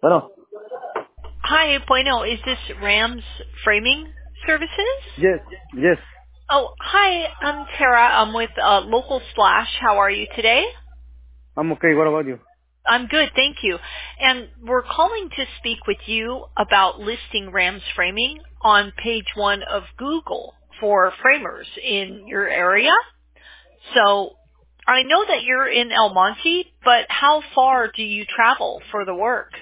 Bueno, Hi, Bueno. Is this Rams Framing Services? yes, yes. Oh, hi. I'm Tara. I'm with Local Splash. How are you today? I'm okay. What about you? I'm good, thank you. And we're calling to speak with you about listing Rams Framing on page 1 of Google for framers in your area. So I know that you're in El Monte, but how far do you travel for the work?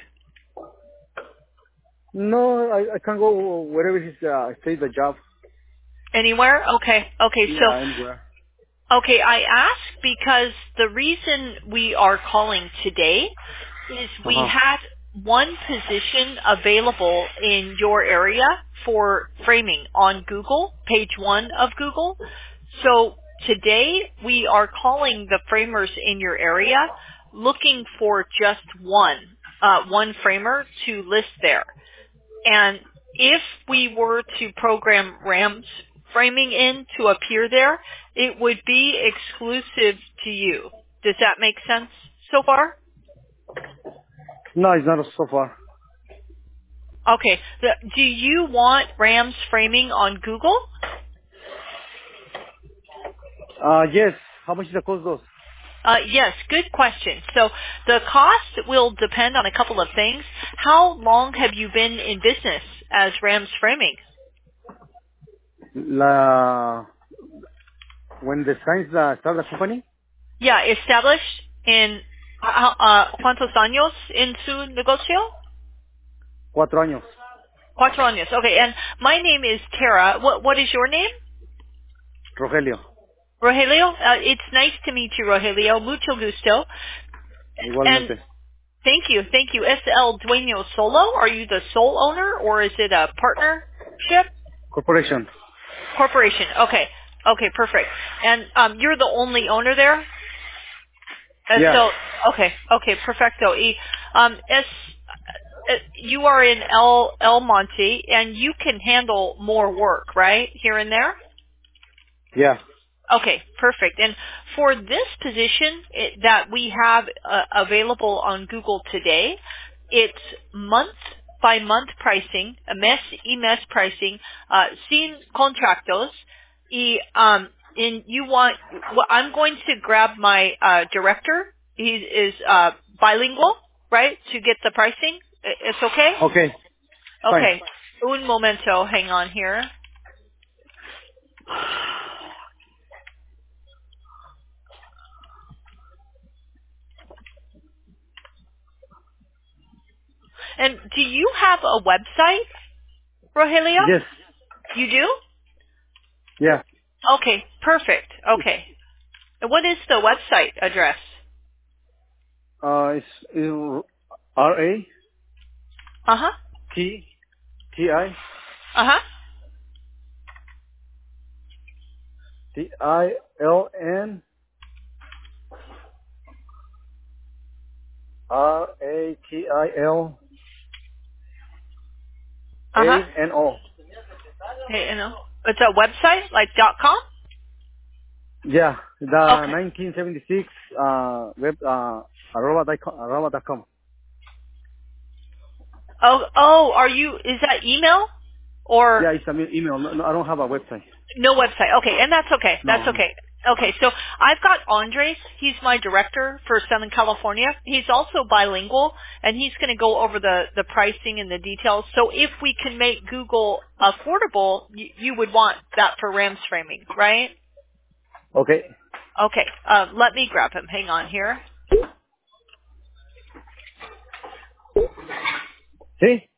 No, I can go wherever is state the job. Anywhere? Okay. Okay. So Yeah, anywhere. Okay, I ask because the reason we are calling today is Uh we huh. had one position available in your area for framing on Google, page 1 of Google. So today we are calling the framers in your area looking for just one framer to list there. And if we were to program Rams framing in to appear there, it would be exclusive to you. Does that make sense so far? No, it's not so far. Okay. Do you want Rams framing on Google? Yes. How much is the cost those? Yes, good question. So the cost will depend on a couple of things. How long have you been in business as Rams framing? When the science start the company? Yeah, established in ¿cuántos años en su negocio? 4 años. 4 años. Okay, and my name is Tara. What is your name? Rogelio. Rogelio? It's nice to meet you, Rogelio. Mucho gusto. And Igualmente. thank you. ¿Es el dueño solo? Are you the sole owner or is it a partnership? Corporation. Corporation. Okay. Okay, perfect. And you're the only owner there? Yeah. Okay, perfecto. You are in El Monte and you can handle more work, right? Here and there? Yeah. Okay, perfect. And for this position that we have available on Google today, it's month by month pricing, mes y mes pricing, sin contratos. And you want, well, I'm going to grab my director. He is bilingual, right, to get the pricing. It's okay? Okay. Fine. Okay. Un momento, hang on here. And do you have a website, Rogelio? Yes. You do? Yeah. Okay, perfect. Okay. And what is the website address? It's R A Uh-huh. T T I Uh-huh. T I L N RATIL Uh-huh. ANO. Hey, you know. It's a website, like .com? Yeah, the Okay. 1976 web arroba.com. Is that email? Or Yeah, it's an email. No, I don't have a website. no website? Okay, and that's okay. No. That's okay. Okay, so I've got Andres. He's my director for Southern California. He's also bilingual, and he's going to go over the pricing and the details. So if we can make Google affordable, you would want that for Rams framing, right? Okay. Okay, let me grab him. Hang on here. See?